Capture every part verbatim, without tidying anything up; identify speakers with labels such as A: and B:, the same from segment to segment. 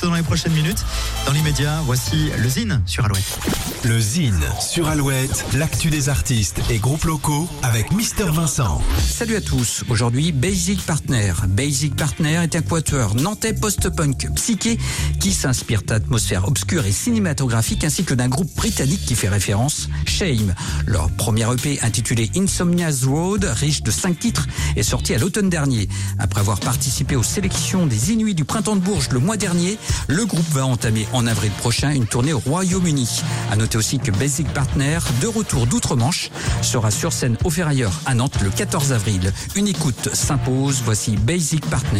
A: dans les prochaines minutes. Dans l'immédiat, voici le Zine sur Alouette.
B: Le Zine sur Alouette, l'actu des artistes et groupes locaux avec Mister Vincent.
C: Salut à tous. Aujourd'hui, Basic Partner. Basic Partner est un quatuor nantais post-punk psyché qui s'inspire d'atmosphères obscures et cinématographiques ainsi que d'un groupe britannique qui fait référence, Shame. Leur premier E P intitulé Insomnia's Road, riche de cinq titres, est sorti à l'automne dernier. Après avoir participé aux sélections des Inuits du Printemps de Bourges le mois dernier, le groupe va entamer en avril prochain une tournée au Royaume-Uni. À noter aussi que Basic Partner, de retour d'outre-Manche, sera sur scène au Ferrailleur à Nantes le quatorze avril. Une écoute s'impose, voici Basic Partner.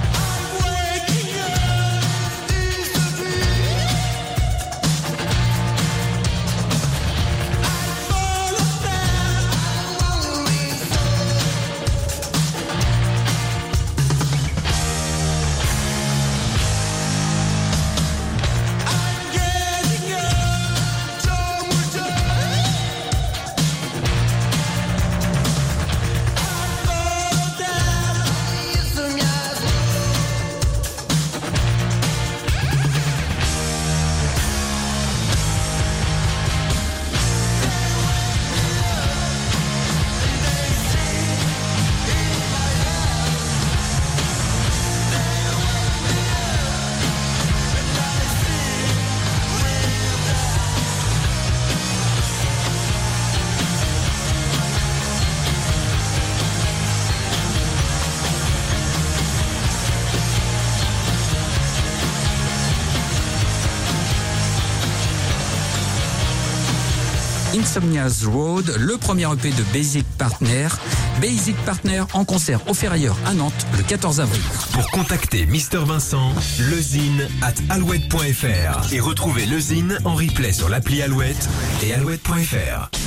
C: Insomnia's Road, le premier E P de Basic Partner. Basic Partner en concert au Ferrailleur à Nantes le quatorze avril.
B: Pour contacter Mister Vincent, lezine at alouette point fr et retrouver le Zine en replay sur l'appli Alouette et alouette point fr.